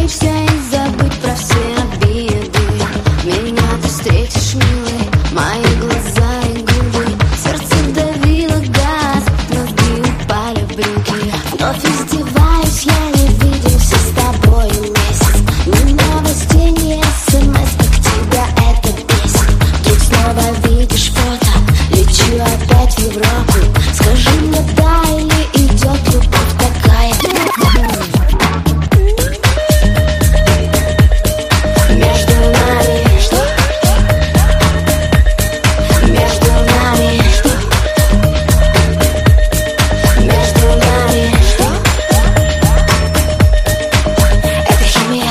отвлечься и забыть про все обиды. Меня ты встретишь, милый, мои глаза и губы. Сердце давило газ, ноги упали в брюки. Вновь издеваюсь, я не виделся с тобой месяц. Ни новостей, ни смс, как тебя это бесит. Вдруг снова видишь фото, лечу опять в Европу. Скажи мне, да или идет любовь такая? Между нами что? Между нами что? Между нами что? Это химия.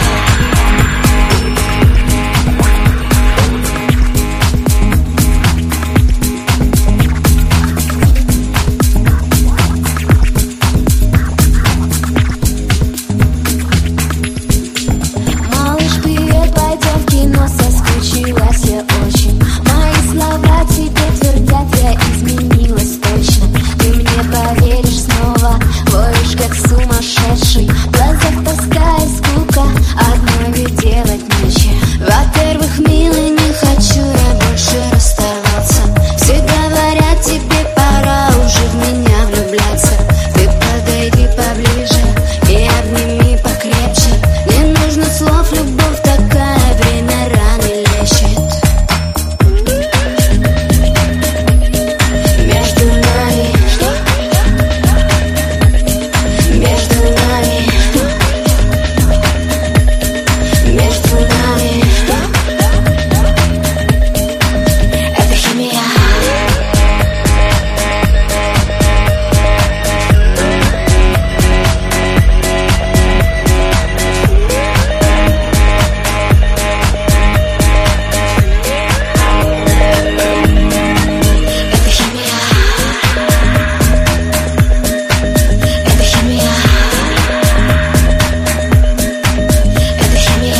Малыш, привет, пойдем в кино, соскучилась я очень. Мои слова тебе твердят, я изменилась точно. Ты мне поверишь снова, воешь как сумасшедший. В глазах тоска и скука, одной ведь делать нечего. Во-первых, милый, не хочу я больше расставаться. Все говорят, тебе пора уже в меня влюбляться. Ты подойди поближе и обними покрепче. Не нужно слов, любовь такая, время раны лечит. Между нами что? Между нами что? Между нами что? Это химия. Это химия. Это химия. Это химия.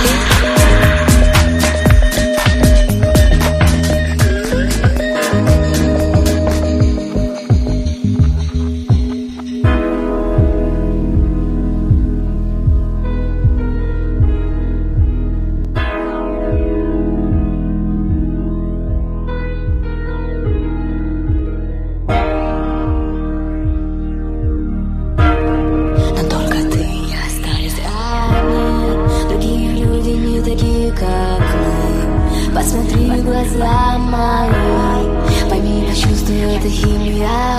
Но только ты и я остались одни. Другие люди не такие, как мы. Посмотри в глаза мои, пойми, почувствуй, это химия.